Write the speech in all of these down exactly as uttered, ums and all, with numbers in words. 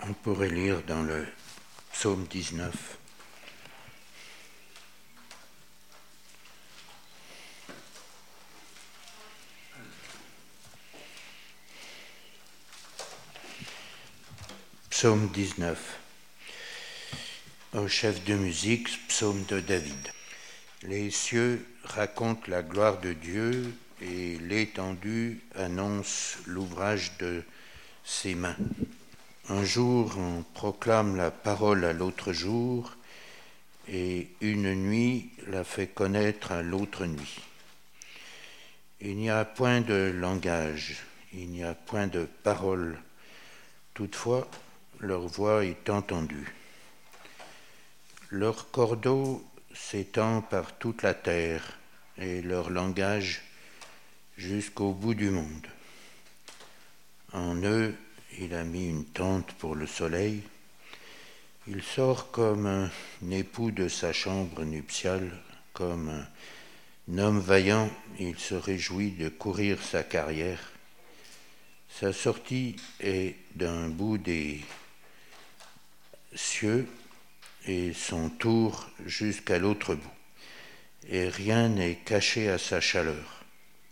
On pourrait lire dans le psaume dix-neuf. Psaume dix-neuf. Au chef de musique, psaume de David. Les cieux racontent la gloire de Dieu et l'étendue annonce l'ouvrage de ses mains. Un jour, on proclame la parole à l'autre jour, et une nuit la fait connaître à l'autre nuit. Il n'y a point de langage, il n'y a point de parole. Toutefois, leur voix est entendue. Leur cordeau s'étend par toute la terre, et leur langage jusqu'au bout du monde. En eux, il a mis une tente pour le soleil. Il sort comme un époux de sa chambre nuptiale, comme un homme vaillant, il se réjouit de courir sa carrière. Sa sortie est d'un bout des cieux et son tour jusqu'à l'autre bout, et rien n'est caché à sa chaleur.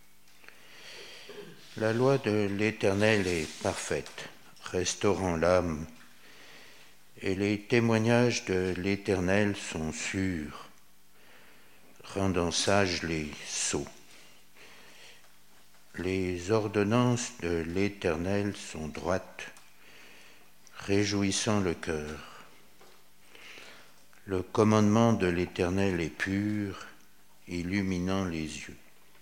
La loi de l'Éternel est parfaite, restaurant l'âme, et les témoignages de l'Éternel sont sûrs, rendant sages les sots. Les ordonnances de l'Éternel sont droites, réjouissant le cœur. Le commandement de l'Éternel est pur, illuminant les yeux.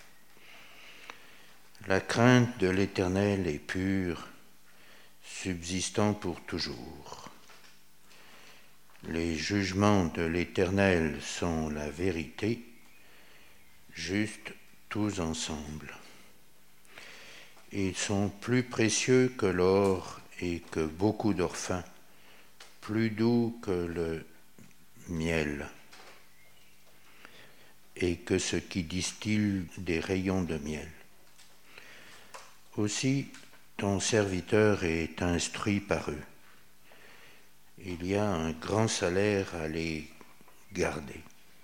La crainte de l'Éternel est pure, subsistant pour toujours. Les jugements de l'Éternel sont la vérité, justes tous ensemble. Ils sont plus précieux que l'or et que beaucoup d'orphins, plus doux que le miel et que ce qui distille des rayons de miel. Aussi, ton serviteur est instruit par eux. Il y a un grand salaire à les garder.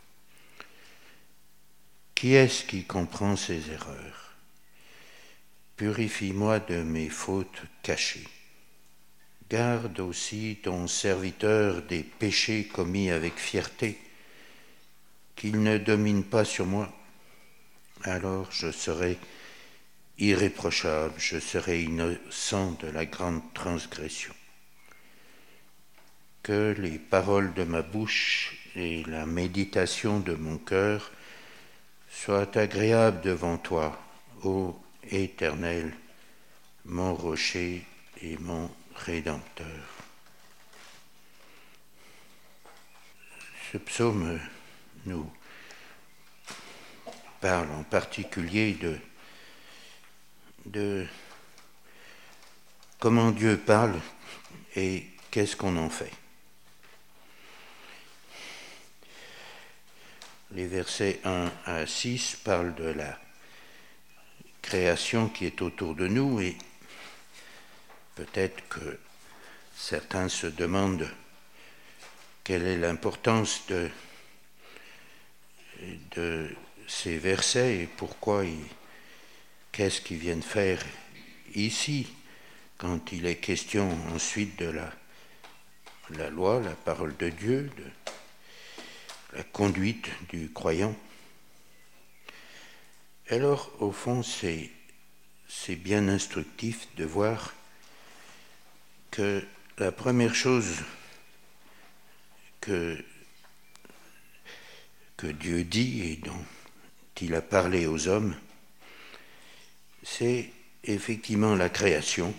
Qui est-ce qui comprend ces erreurs? Purifie-moi de mes fautes cachées. Garde aussi ton serviteur des péchés commis avec fierté, qu'il ne domine pas sur moi. Alors je serai irréprochable, je serai innocent de la grande transgression. Que les paroles de ma bouche et la méditation de mon cœur soient agréables devant toi, ô Éternel, mon rocher et mon Rédempteur. Ce psaume nous parle en particulier de, de comment Dieu parle et qu'est-ce qu'on en fait. Les versets un à six parlent de la création qui est autour de nous et peut-être que certains se demandent quelle est l'importance de, de ces versets et pourquoi, ils, qu'est-ce qu'ils viennent faire ici quand il est question ensuite de la, la loi, la parole de Dieu, de la conduite du croyant. Alors, au fond, c'est, c'est bien instructif de voir que la première chose que, que Dieu dit et dont il a parlé aux hommes, c'est effectivement la création.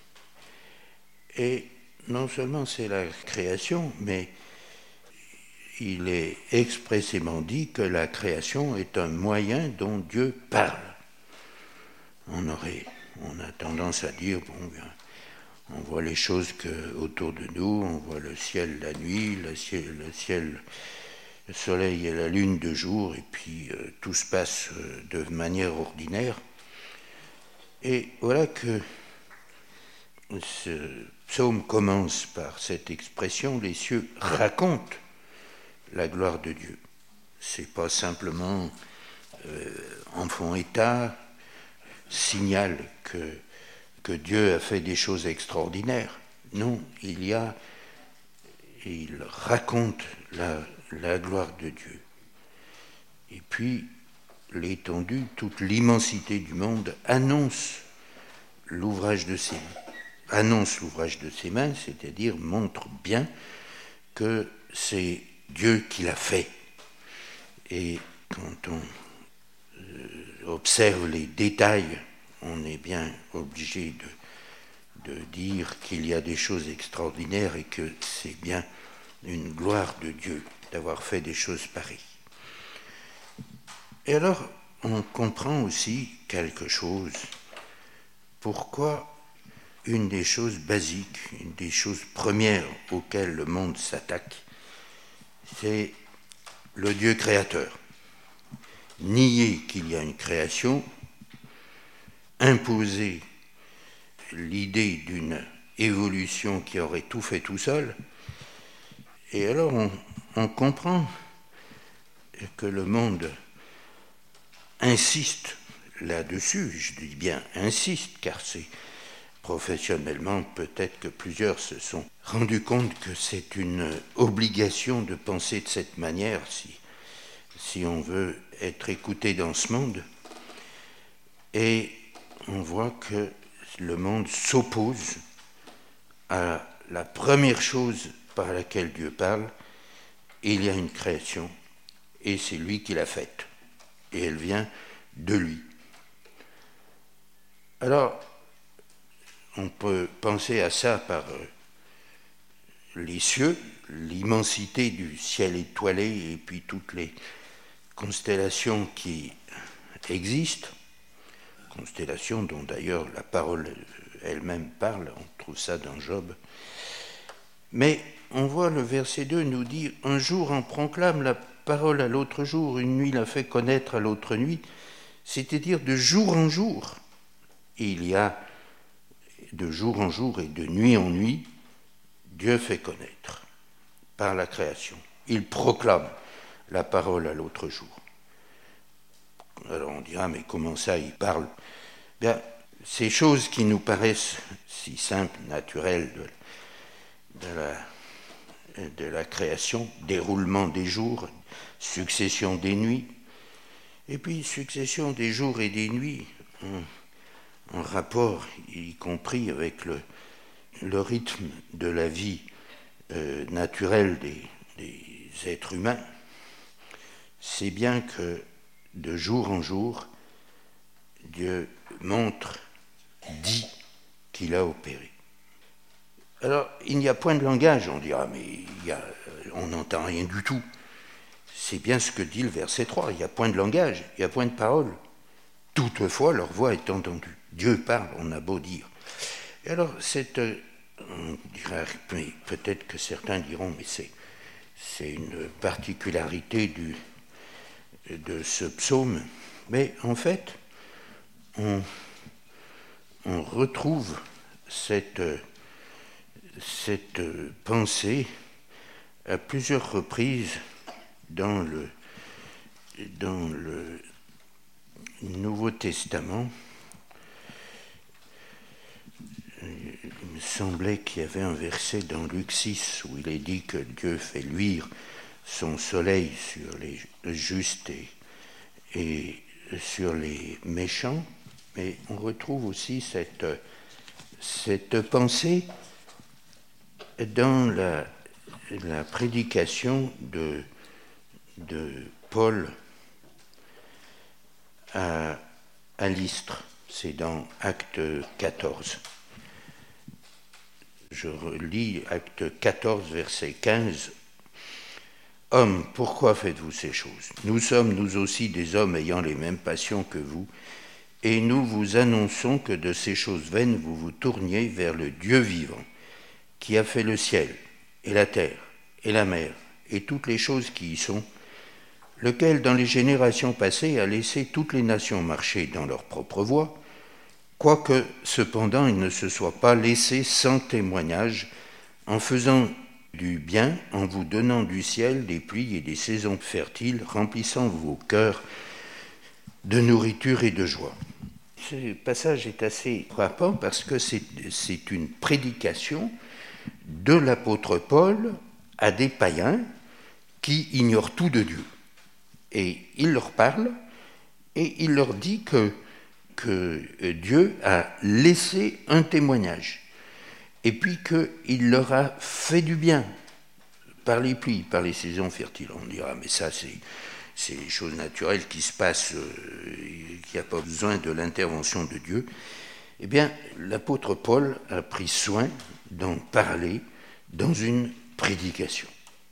Et non seulement c'est la création, mais il est expressément dit que la création est un moyen dont Dieu parle. On aurait, on a tendance à dire, bon, bien, on voit les choses que, autour de nous, on voit le ciel la nuit, le ciel, le ciel, le soleil et la lune de jour, et puis euh, tout se passe euh, de manière ordinaire. Et voilà que ce psaume commence par cette expression, les cieux racontent la gloire de Dieu. C'est pas simplement euh, en font état, signale que, que Dieu a fait des choses extraordinaires. Non, il y a, il raconte la, la gloire de Dieu. Et puis, l'étendue, toute l'immensité du monde annonce l'ouvrage de ses mains. Annonce l'ouvrage de ses mains, c'est-à-dire montre bien que c'est Dieu qui l'a fait. Et quand on euh, observe les détails, on est bien obligé de, de dire qu'il y a des choses extraordinaires et que c'est bien une gloire de Dieu d'avoir fait des choses pareilles. Et alors, on comprend aussi quelque chose. Pourquoi une des choses basiques, une des choses premières auxquelles le monde s'attaque, c'est le Dieu créateur. Nier qu'il y a une création, imposer l'idée d'une évolution qui aurait tout fait tout seul, et alors on, on comprend que le monde insiste là-dessus, je dis bien insiste, car c'est professionnellement, peut-être que plusieurs se sont rendus compte que c'est une obligation de penser de cette manière si, si on veut être écouté dans ce monde. Et on voit que le monde s'oppose à la première chose par laquelle Dieu parle. Il y a une création, et c'est lui qui l'a faite. Et elle vient de lui. Alors, on peut penser à ça par les cieux, l'immensité du ciel étoilé et puis toutes les constellations qui existent, constellations dont d'ailleurs la parole elle-même parle, on trouve ça dans Job. Mais on voit le verset deux nous dire « Un jour on proclame la parole à l'autre jour, une nuit la fait connaître à l'autre nuit », c'est-à-dire de jour en jour. Et il y a de jour en jour et de nuit en nuit, Dieu fait connaître par la création. Il proclame la parole à l'autre jour. Alors on dira, mais comment ça, il parle ? Bien, ces choses qui nous paraissent si simples, naturelles de, de, la, de la création, déroulement des jours, succession des nuits, et puis succession des jours et des nuits, on, en rapport, y compris avec le, le rythme de la vie euh, naturelle des, des êtres humains, c'est bien que de jour en jour, Dieu montre, dit qu'il a opéré. Alors, il n'y a point de langage, on dira, mais il y a, on n'entend rien du tout. C'est bien ce que dit le verset trois, il n'y a point de langage, il n'y a point de parole. Toutefois, leur voix est entendue. Dieu parle, on a beau dire. Et alors, cette, on dirait, mais peut-être que certains diront, mais c'est, c'est une particularité du, de ce psaume. Mais en fait, on, on retrouve cette, cette pensée à plusieurs reprises dans le, dans le Nouveau Testament. Il me semblait qu'il y avait un verset dans Luc six où il est dit que Dieu fait luire son soleil sur les justes et, et sur les méchants, mais on retrouve aussi cette, cette pensée dans la, la prédication de, de Paul à, à Lystre, c'est dans Acte quatorze. Je relis Acte quatorze, verset quinze. « Hommes, pourquoi faites-vous ces choses ? Nous sommes, nous aussi, des hommes ayant les mêmes passions que vous, et nous vous annonçons que de ces choses vaines, vous vous tourniez vers le Dieu vivant, qui a fait le ciel, et la terre, et la mer, et toutes les choses qui y sont, lequel, dans les générations passées, a laissé toutes les nations marcher dans leur propre voie, quoique cependant il ne se soit pas laissé sans témoignage, en faisant du bien, en vous donnant du ciel des pluies et des saisons fertiles, remplissant vos cœurs de nourriture et de joie. Ce passage est assez frappant parce que c'est, c'est une prédication de l'apôtre Paul à des païens qui ignorent tout de Dieu. Et il leur parle et il leur dit que, que Dieu a laissé un témoignage et puis qu'il leur a fait du bien par les pluies, par les saisons fertiles. On dira, mais ça c'est... c'est des choses naturelles qui se passent, euh, qui n'a pas besoin de l'intervention de Dieu. Eh bien, l'apôtre Paul a pris soin d'en parler dans une prédication.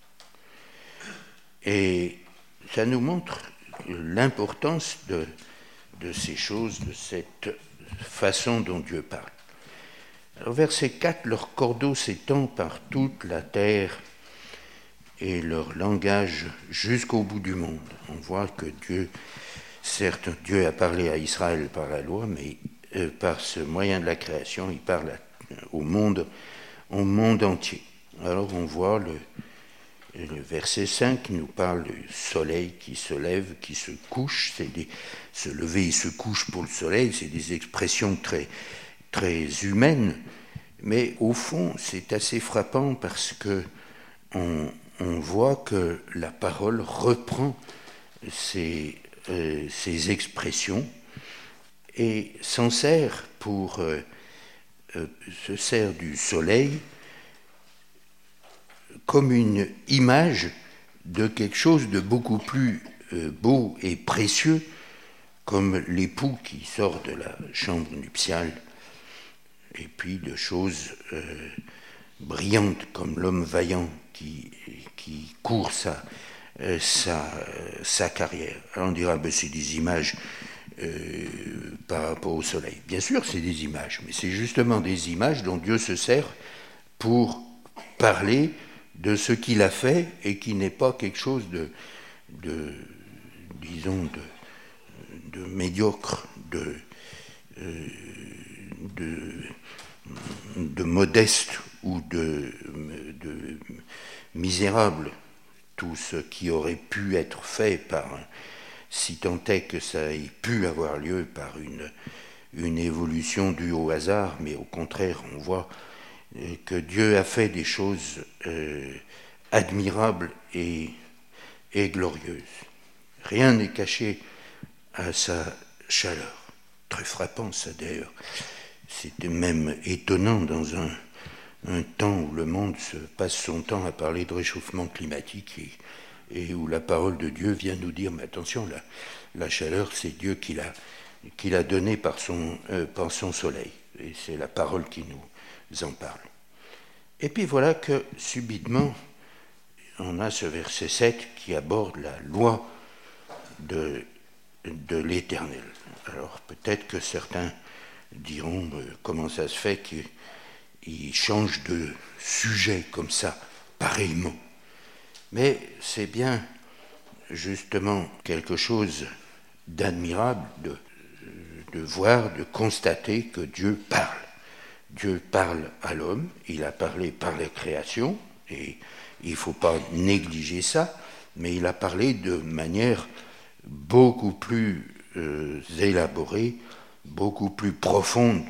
Et ça nous montre l'importance de, de ces choses, de cette façon dont Dieu parle. Alors, verset quatre, leur cordeau s'étend par toute la terre et leur langage jusqu'au bout du monde. On voit que Dieu, certes, Dieu a parlé à Israël par la loi, mais euh, par ce moyen de la création, il parle à, au monde, au monde entier. Alors on voit le, le verset cinq qui nous parle du soleil qui se lève, qui se couche. C'est des, se lever et se couche pour le soleil, c'est des expressions très, très humaines, mais au fond, c'est assez frappant parce que on, on voit que la parole reprend ces, euh, ces expressions et s'en sert pour euh, euh, se sert du soleil comme une image de quelque chose de beaucoup plus euh, beau et précieux, comme l'époux qui sort de la chambre nuptiale, et puis de choses euh, brillantes comme l'homme vaillant qui, qui court sa, euh, sa, sa carrière. Alors on dira, ben, c'est des images euh, par rapport au soleil. Bien sûr, c'est des images, mais c'est justement des images dont Dieu se sert pour parler de ce qu'il a fait et qui n'est pas quelque chose de, de disons, de, de médiocre, de, euh, de, de modeste ou de, de misérable. Tout ce qui aurait pu être fait par, si tant est que ça ait pu avoir lieu par une, une évolution due au hasard, mais au contraire, on voit que Dieu a fait des choses euh, admirables et, et glorieuses. Rien n'est caché à sa chaleur. Très frappant, ça d'ailleurs. C'était même étonnant dans un, un temps où le monde se passe son temps à parler de réchauffement climatique et, et où la parole de Dieu vient nous dire, mais attention, la, la chaleur, c'est Dieu qui l'a, qui l'a donnée par son, euh, par son soleil. Et c'est la parole qui nous en parle. Et puis voilà que subitement, on a ce verset sept qui aborde la loi de, de l'Éternel. Alors peut-être que certains diront euh, comment ça se fait qu'ils changent de sujet comme ça, pareillement. Mais c'est bien justement quelque chose d'admirable de, de voir, de constater que Dieu parle. Dieu parle à l'homme, il a parlé par la création, et il ne faut pas négliger ça, mais il a parlé de manière beaucoup plus euh, élaborée, beaucoup plus profonde.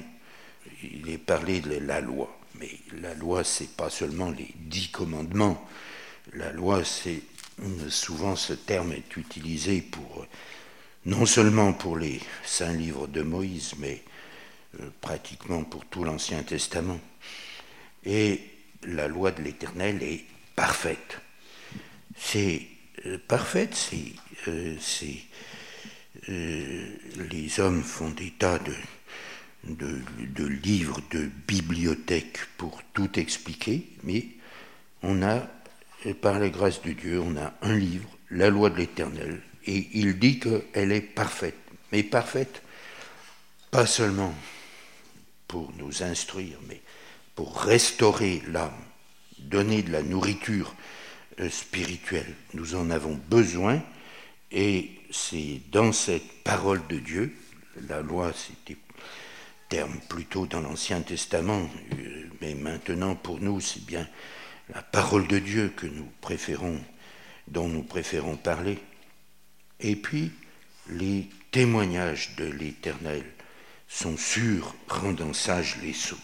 Il est parlé de la loi, mais la loi, ce n'est pas seulement les dix commandements. La loi, c'est souvent ce terme est utilisé pour, non seulement pour les saints livres de Moïse, mais Euh, pratiquement pour tout l'Ancien Testament. Et la loi de l'Éternel est parfaite. C'est euh, parfaite, c'est, euh, c'est euh, les hommes font des tas de, de, de livres, de bibliothèques pour tout expliquer, mais on a, par la grâce de Dieu, on a un livre, la loi de l'Éternel, et il dit qu'elle est parfaite, mais parfaite pas seulement pour nous instruire, mais pour restaurer l'âme, donner de la nourriture euh, spirituelle. Nous en avons besoin, et c'est dans cette parole de Dieu, la loi c'était terme plutôt dans l'Ancien Testament, mais maintenant pour nous c'est bien la parole de Dieu que nous préférons, dont nous préférons parler. Et puis les témoignages de l'Éternel sont sûrs, rendant sages les sots.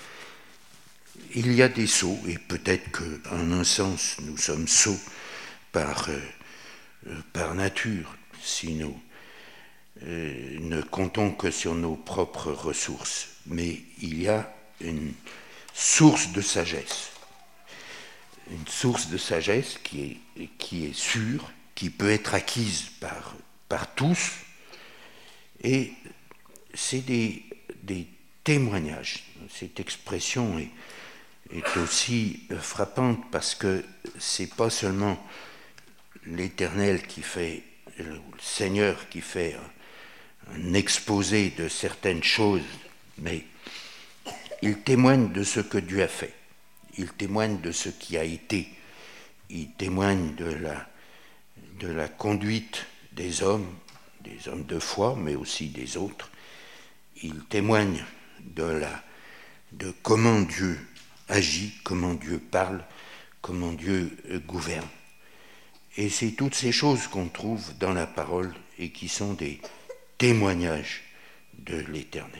Il y a des sots, et peut-être qu'en un sens nous sommes sots par, euh, par nature, si nous euh, ne comptons que sur nos propres ressources. Mais il y a une source de sagesse, une source de sagesse qui est, qui est sûre, qui peut être acquise par, par tous, et c'est des, des témoignages. Cette expression est, est aussi frappante parce que c'est pas seulement l'Éternel qui fait, le Seigneur qui fait un, un exposé de certaines choses, mais il témoigne de ce que Dieu a fait. Il témoigne de ce qui a été. Il témoigne de la, de la conduite des hommes, des hommes de foi, mais aussi des autres. Il témoigne de, la, de comment Dieu agit, comment Dieu parle, comment Dieu gouverne. Et c'est toutes ces choses qu'on trouve dans la parole et qui sont des témoignages de l'Éternel.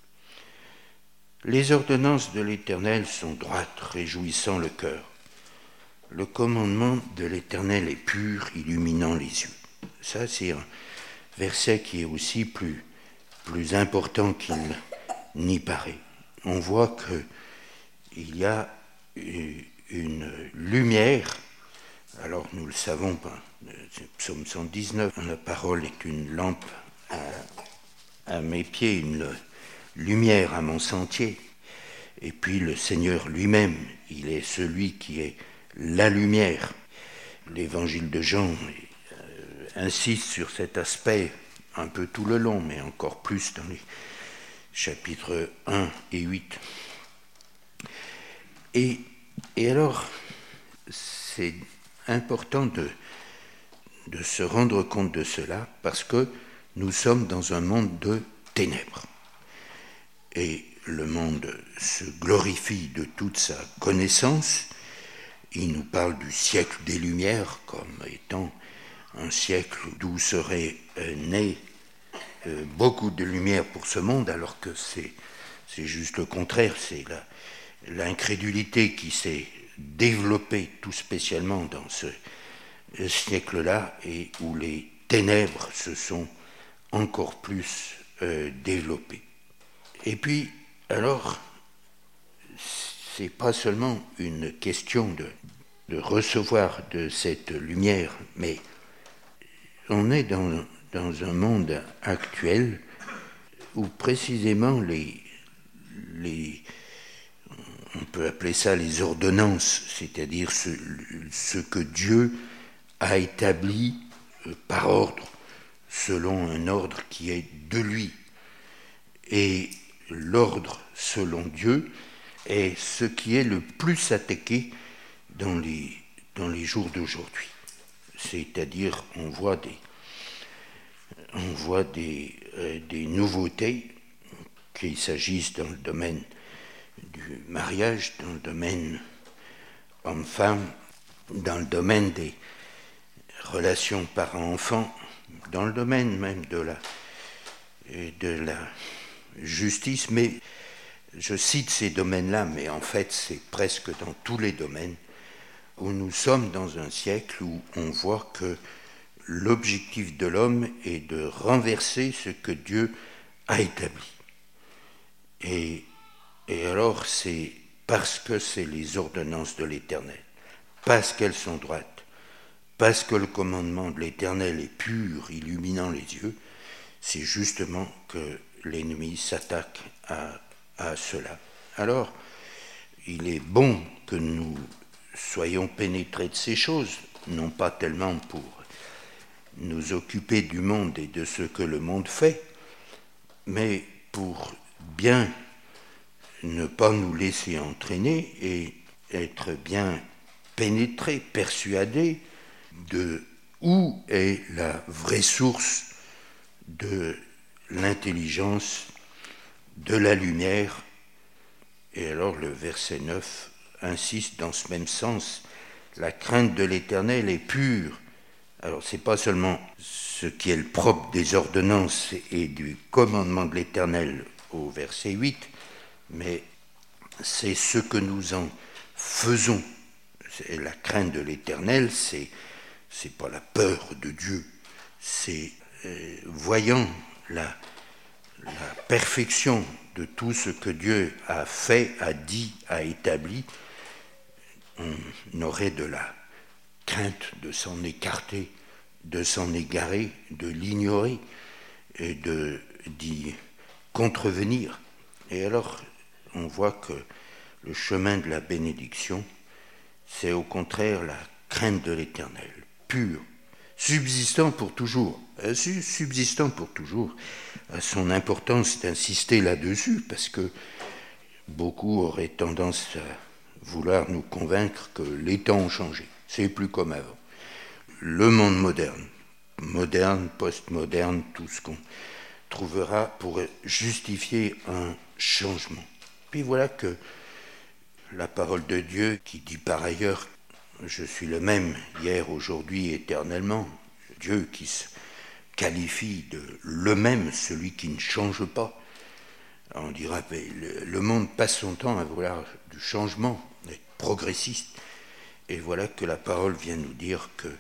Les ordonnances de l'Éternel sont droites, réjouissant le cœur. Le commandement de l'Éternel est pur, illuminant les yeux. Ça, c'est un verset qui est aussi plus, plus important qu'il n'y paraît. On voit qu'il y a une lumière. Alors, nous le savons, psaume cent dix-neuf, la parole est une lampe à, à mes pieds, une lumière à mon sentier. Et puis le Seigneur lui-même, il est celui qui est la lumière. L'évangile de Jean euh, insiste sur cet aspect un peu tout le long, mais encore plus dans les chapitres un et huit. Et, et alors, c'est important de, de se rendre compte de cela parce que nous sommes dans un monde de ténèbres. Et le monde se glorifie de toute sa connaissance. Il nous parle du siècle des Lumières comme étant un siècle d'où serait euh, né euh, beaucoup de lumière pour ce monde, alors que c'est, c'est juste le contraire. C'est la, l'incrédulité qui s'est développée tout spécialement dans ce euh, siècle-là et où les ténèbres se sont encore plus euh, développées. Et puis, alors, c'est pas seulement une question de, de recevoir de cette lumière, mais on est dans, dans un monde actuel où précisément les, les, on peut appeler ça les ordonnances, c'est-à-dire ce, ce que Dieu a établi par ordre, selon un ordre qui est de lui. Et l'ordre selon Dieu est ce qui est le plus attaqué dans les, dans les jours d'aujourd'hui. C'est-à-dire, on voit des, on voit des, euh, des nouveautés, qu'il s'agisse dans le domaine du mariage, dans le domaine homme-femme, dans le domaine des relations parents-enfants, dans le domaine même de la, de la justice, mais je cite ces domaines-là, mais en fait c'est presque dans tous les domaines où nous sommes dans un siècle où on voit que l'objectif de l'homme est de renverser ce que Dieu a établi. Et, et alors c'est parce que c'est les ordonnances de l'Éternel, parce qu'elles sont droites, parce que le commandement de l'Éternel est pur, illuminant les yeux, c'est justement que l'ennemi s'attaque à, à cela. Alors, il est bon que nous soyons pénétrés de ces choses, non pas tellement pour nous occuper du monde et de ce que le monde fait, mais pour bien ne pas nous laisser entraîner et être bien pénétrés, persuadés de où est la vraie source de l'intelligence, de la lumière. Et alors le verset neuf insiste dans ce même sens. La crainte de l'Éternel est pure. Alors ce n'est pas seulement ce qui est le propre des ordonnances et du commandement de l'Éternel au verset huit, mais c'est ce que nous en faisons. C'est la crainte de l'Éternel, c'est c'est pas la peur de Dieu, c'est euh, voyant la, la perfection de tout ce que Dieu a fait, a dit, a établi, on aurait de la crainte de s'en écarter, de s'en égarer, de l'ignorer et de, d'y contrevenir. Et alors, on voit que le chemin de la bénédiction, c'est au contraire la crainte de l'Éternel, pure, subsistant pour toujours. Subsistant pour toujours a son importance d'insister là-dessus, parce que beaucoup auraient tendance à vouloir nous convaincre que les temps ont changé. C'est plus comme avant. Le monde moderne, moderne, post-moderne, tout ce qu'on trouvera pour justifier un changement. Puis voilà que la parole de Dieu qui dit par ailleurs « Je suis le même hier, aujourd'hui, éternellement », Dieu qui se qualifie de le même, celui qui ne change pas. On dira mais le, le monde passe son temps à vouloir du changement, d'être progressiste. Et voilà que la parole vient nous dire que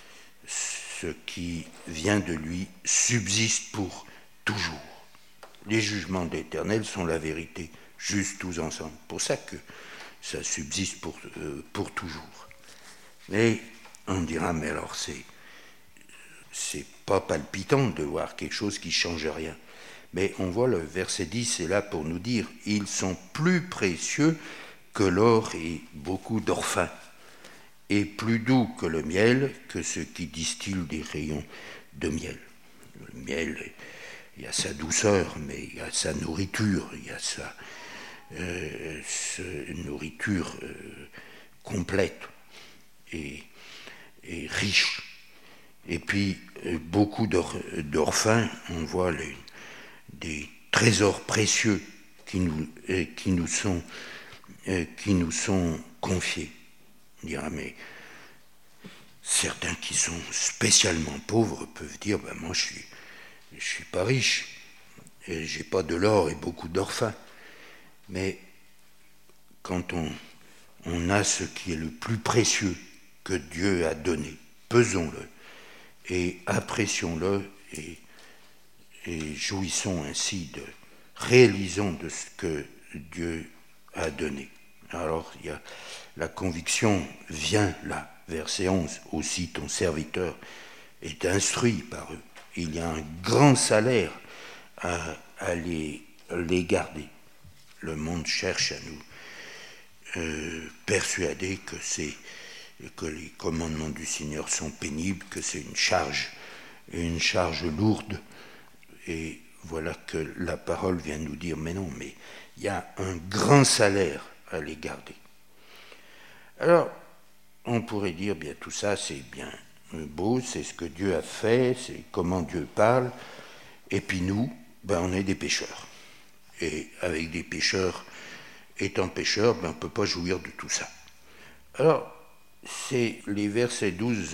ce qui vient de lui subsiste pour toujours. Les jugements de l'Éternel sont la vérité, juste tous ensemble. Pour ça que ça subsiste pour, euh, pour toujours. Mais on dira, mais alors c'est, c'est pas palpitant de voir quelque chose qui ne change rien. Mais on voit le verset dix, c'est là pour nous dire, ils sont plus précieux que l'or et beaucoup d'orphins, et plus doux que le miel, que ceux qui distillent des rayons de miel. Le miel, il y a sa douceur, mais il y a sa nourriture, il y a sa euh, nourriture euh, complète et, et riche. Et puis, euh, beaucoup d'or, d'orphins, on voit les, des trésors précieux qui nous, euh, qui nous, sont, euh, qui nous sont confiés. On dira, mais certains qui sont spécialement pauvres peuvent dire, ben moi je suis, je suis pas riche, et j'ai pas de l'or et beaucoup d'orphins. Mais quand on, on a ce qui est le plus précieux que Dieu a donné, pesons-le et apprécions-le et, et jouissons ainsi de, réalisons de ce que Dieu a donné. Alors il y a la conviction vient là, verset onze, aussi ton serviteur est instruit par eux. Il y a un grand salaire à, à les, les garder. Le monde cherche à nous euh, persuader que, c'est, que les commandements du Seigneur sont pénibles, que c'est une charge, une charge lourde. Et voilà que la parole vient nous dire, mais non, mais il y a un grand salaire à les garder. Alors, on pourrait dire, bien tout ça, c'est bien beau, c'est ce que Dieu a fait, c'est comment Dieu parle, et puis nous, ben, on est des pécheurs. Et avec des pécheurs, étant pécheurs, ben, on ne peut pas jouir de tout ça. Alors, c'est les versets douze,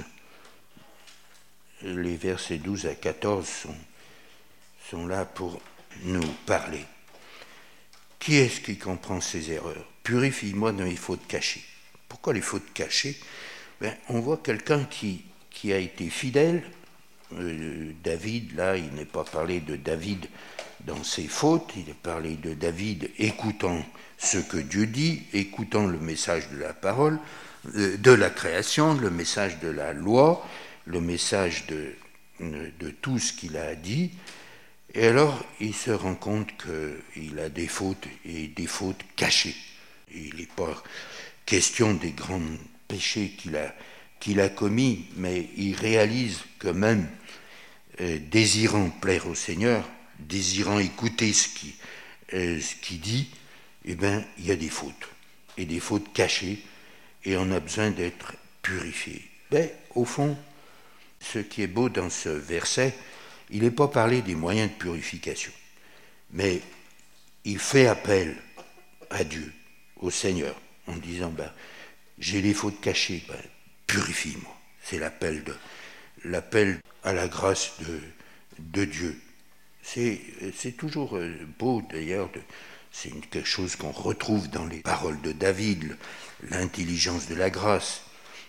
les versets douze à quatorze sont, sont là pour nous parler. Qui est-ce qui comprend ces erreurs ? Purifie-moi de mes fautes cachées. Pourquoi les fautes cachées ? Ben, on voit quelqu'un qui, qui a été fidèle. Euh, David, là, il n'est pas parlé de David dans ses fautes, il est parlé de David écoutant ce que Dieu dit, écoutant le message de la parole, euh, de la création, le message de la loi, le message de, de tout ce qu'il a dit. Et alors, il se rend compte qu'il a des fautes, et des fautes cachées. Il n'est pas question des grands péchés qu'il a, qu'il a commis, mais il réalise que même euh, désirant plaire au Seigneur, désirant écouter ce qu'il euh, ce qu'il dit, eh bien, il y a des fautes, et des fautes cachées, et on a besoin d'être purifié. Mais au fond, ce qui est beau dans ce verset, il n'est pas parlé des moyens de purification, mais il fait appel à Dieu, au Seigneur, en disant ben, j'ai les fautes cachées, ben, purifie-moi. C'est l'appel, de, l'appel à la grâce de, de Dieu. C'est, c'est toujours beau d'ailleurs, de, c'est une, quelque chose qu'on retrouve dans les paroles de David, l'intelligence de la grâce.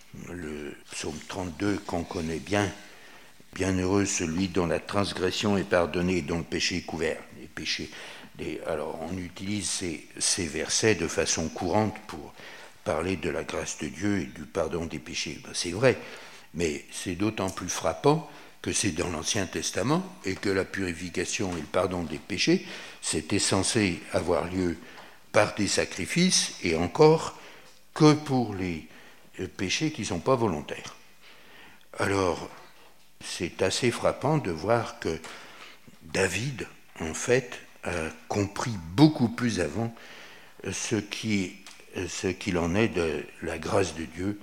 Le psaume trente-deux qu'on connaît bien, bienheureux celui dont la transgression est pardonnée et dont le péché est couvert. Les péchés, les, alors on utilise ces, ces versets de façon courante pour parler de la grâce de Dieu et du pardon des péchés. Ben, c'est vrai, mais c'est d'autant plus frappant que c'est dans l'Ancien Testament et que la purification et le pardon des péchés, c'était censé avoir lieu par des sacrifices et encore que pour les péchés qui ne sont pas volontaires. Alors, c'est assez frappant de voir que David, en fait, a compris beaucoup plus avant ce, qui, ce qu'il en est de la grâce de Dieu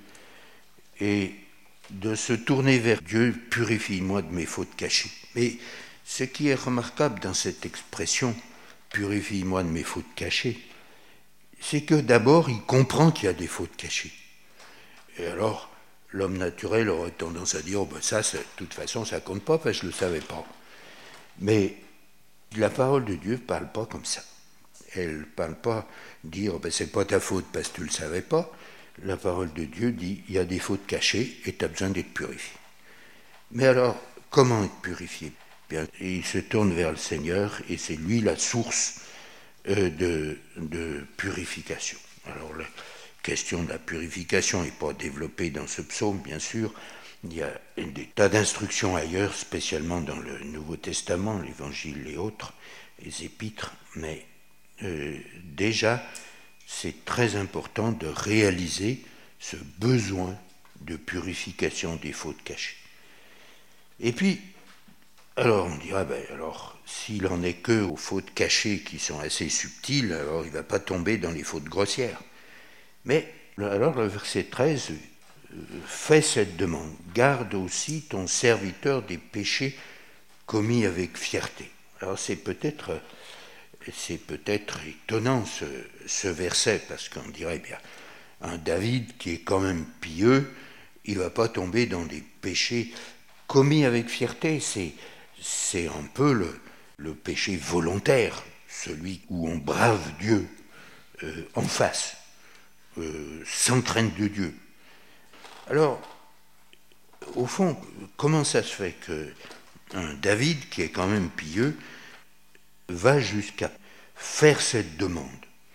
et de se tourner vers Dieu, purifie-moi de mes fautes cachées. Mais ce qui est remarquable dans cette expression, purifie-moi de mes fautes cachées, c'est que d'abord, il comprend qu'il y a des fautes cachées. Et alors, l'homme naturel aurait tendance à dire, oh ben ça, de toute façon, ça compte pas, parce que je ne le savais pas. Mais la parole de Dieu ne parle pas comme ça. Elle ne parle pas dire, ben c'est pas ta faute parce que tu ne le savais pas. La parole de Dieu dit, il y a des fautes cachées et tu as besoin d'être purifié. Mais alors, comment être purifié ? Bien, il se tourne vers le Seigneur et c'est lui la source euh, de, de purification. Alors, la question de la purification n'est pas développée dans ce psaume, bien sûr. Il y a des tas d'instructions ailleurs, spécialement dans le Nouveau Testament, l'Évangile et autres, les épîtres, mais euh, déjà, c'est très important de réaliser ce besoin de purification des fautes cachées. Et puis, alors on dira, ben alors, s'il en est que aux fautes cachées qui sont assez subtiles, alors il ne va pas tomber dans les fautes grossières. Mais alors le verset treize fait cette demande. Garde aussi ton serviteur des péchés commis avec fierté. Alors c'est peut-être... C'est peut-être étonnant ce, ce verset, parce qu'on dirait bien, un David qui est quand même pieux, il ne va pas tomber dans des péchés commis avec fierté. C'est, c'est un peu le, le péché volontaire, celui où on brave Dieu euh, en face, euh, sans crainte de Dieu. Alors, au fond, comment ça se fait qu'un David qui est quand même pieux va jusqu'à faire cette demande.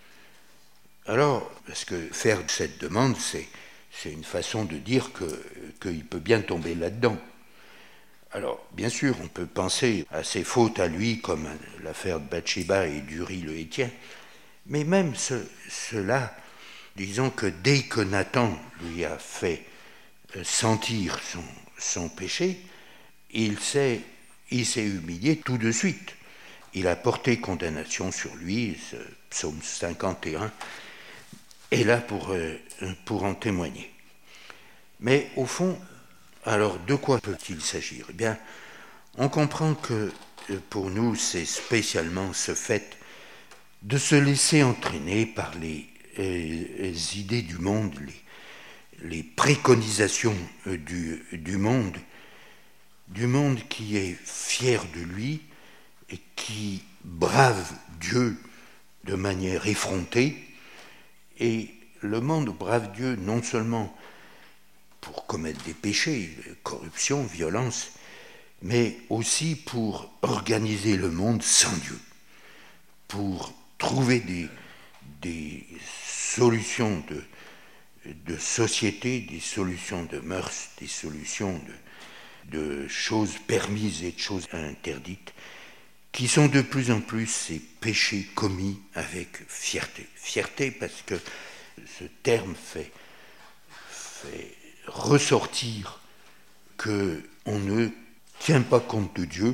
Alors, parce que faire cette demande, c'est, c'est une façon de dire que, qu'il peut bien tomber là-dedans. Alors, bien sûr, on peut penser à ses fautes à lui, comme l'affaire de Bathsheba et d'Uri le Héthien, mais même ce, cela, disons que dès que Nathan lui a fait sentir son, son péché, il s'est, il s'est humilié tout de suite. Il a porté condamnation sur lui, ce psaume cinquante et un est là pour, pour en témoigner. Mais au fond, alors de quoi peut-il s'agir ? Eh bien, on comprend que pour nous, c'est spécialement ce fait de se laisser entraîner par les, les idées du monde, les, les préconisations du, du monde, du monde qui est fier de lui, et qui brave Dieu de manière effrontée, et le monde brave Dieu non seulement pour commettre des péchés, corruption, violence, mais aussi pour organiser le monde sans Dieu, pour trouver des, des solutions de, de société, des solutions de mœurs, des solutions de, de choses permises et de choses interdites, qui sont de plus en plus ces péchés commis avec fierté. Fierté parce que ce terme fait, fait ressortir qu'on ne tient pas compte de Dieu,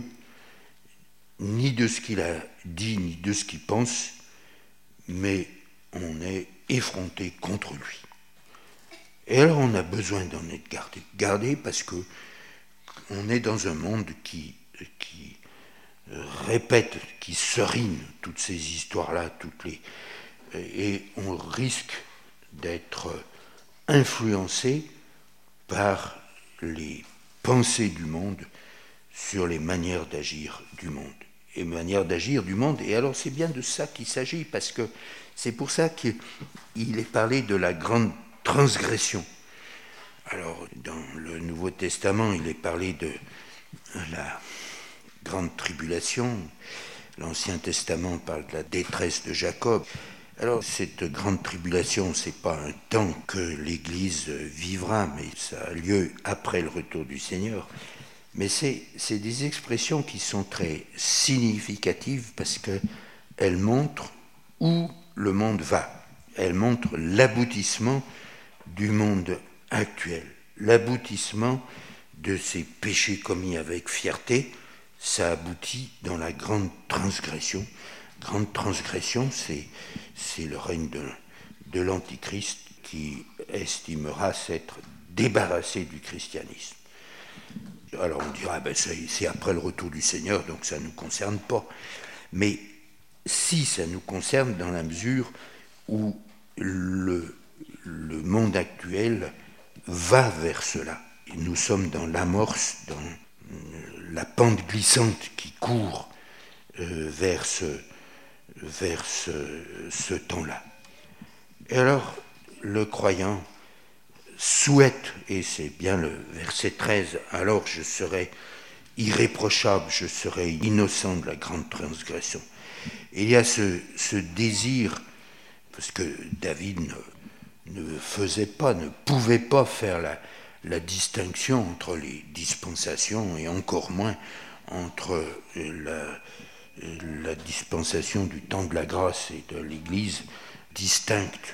ni de ce qu'il a dit, ni de ce qu'il pense, mais on est effronté contre lui. Et alors on a besoin d'en être gardé. Gardé parce que on est dans un monde qui... qui répète, qui serine toutes ces histoires-là, toutes les, et on risque d'être influencé par les pensées du monde sur les manières d'agir du monde. Et manières d'agir du monde. Et alors c'est bien de ça qu'il s'agit, parce que c'est pour ça qu'il est parlé de la grande transgression. Alors dans le Nouveau Testament, il est parlé de la grande tribulation. L'Ancien Testament parle de la détresse de Jacob. Alors cette grande tribulation, ce n'est pas un temps que l'Église vivra, mais ça a lieu après le retour du Seigneur. Mais c'est, c'est des expressions qui sont très significatives parce qu'elles montrent où le monde va. Elles montrent l'aboutissement du monde actuel, l'aboutissement de ces péchés commis avec fierté. Ça aboutit dans la grande transgression. Grande transgression, c'est, c'est le règne de, de l'Antichrist qui estimera s'être débarrassé du christianisme. Alors on dira, ben c'est, c'est après le retour du Seigneur, donc ça ne nous concerne pas. Mais si ça nous concerne dans la mesure où le, le monde actuel va vers cela. Et nous sommes dans l'amorce, dans la pente glissante qui court euh, vers ce, vers ce, ce temps-là. Et alors, le croyant souhaite, et c'est bien le verset treize, alors je serai irréprochable, je serai innocent de la grande transgression. Et il y a ce, ce désir, parce que David ne, ne faisait pas, ne pouvait pas faire la, la distinction entre les dispensations et encore moins entre la, la dispensation du temps de la grâce et de l'Église distincte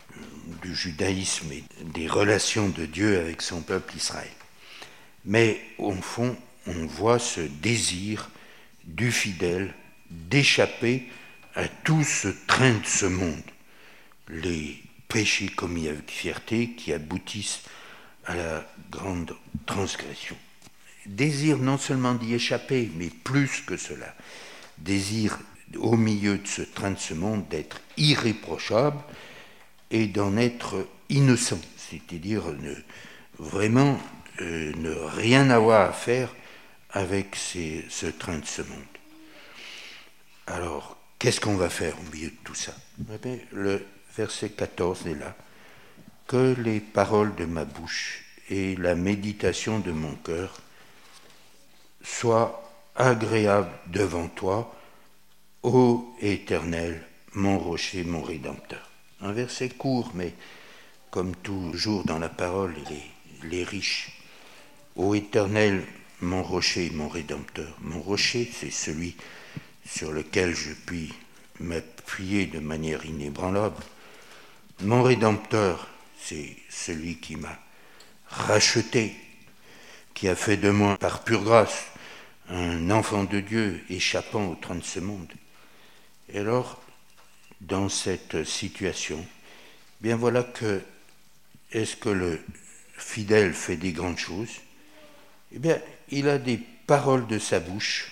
du judaïsme et des relations de Dieu avec son peuple Israël. Mais au fond, on voit ce désir du fidèle d'échapper à tout ce train de ce monde, les péchés commis avec fierté qui aboutissent à la grande transgression. Désir non seulement d'y échapper, mais plus que cela. Désir au milieu de ce train de ce monde d'être irréprochable et d'en être innocent, c'est-à-dire ne, vraiment euh, ne rien avoir à faire avec ces, ce train de ce monde. Alors, qu'est-ce qu'on va faire au milieu de tout ça ? Eh bien, le verset quatorze est là. Que les paroles de ma bouche et la méditation de mon cœur soient agréables devant toi, ô Éternel, mon rocher, mon Rédempteur. Un verset court, mais comme toujours dans la parole, il est, il est riche. Ô Éternel, mon rocher, mon Rédempteur. Mon rocher, c'est celui sur lequel je puis m'appuyer de manière inébranlable. Mon Rédempteur, c'est celui qui m'a racheté, qui a fait de moi, par pure grâce, un enfant de Dieu échappant au train de ce monde. Et alors, dans cette situation, bien voilà que, est-ce que le fidèle fait des grandes choses ? Eh bien, il a des paroles de sa bouche,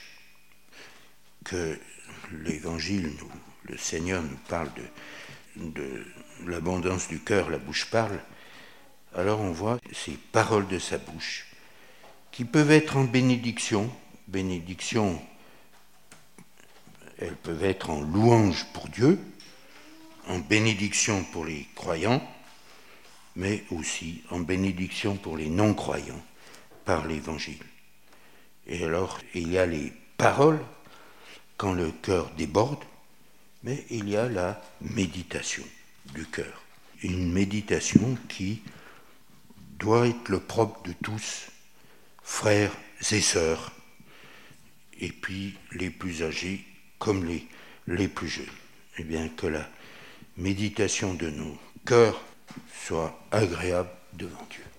que l'Évangile, nous, le Seigneur nous parle de, de l'abondance du cœur, la bouche parle. Alors on voit ces paroles de sa bouche, qui peuvent être en bénédiction, bénédiction, elles peuvent être en louange pour Dieu, en bénédiction pour les croyants, mais aussi en bénédiction pour les non-croyants par l'Évangile. Et alors, il y a les paroles quand le cœur déborde, mais il y a la méditation du cœur. Une méditation qui doit être le propre de tous, frères et sœurs, et puis les plus âgés comme les, les plus jeunes. Eh bien, que la méditation de nos cœurs soit agréable devant Dieu.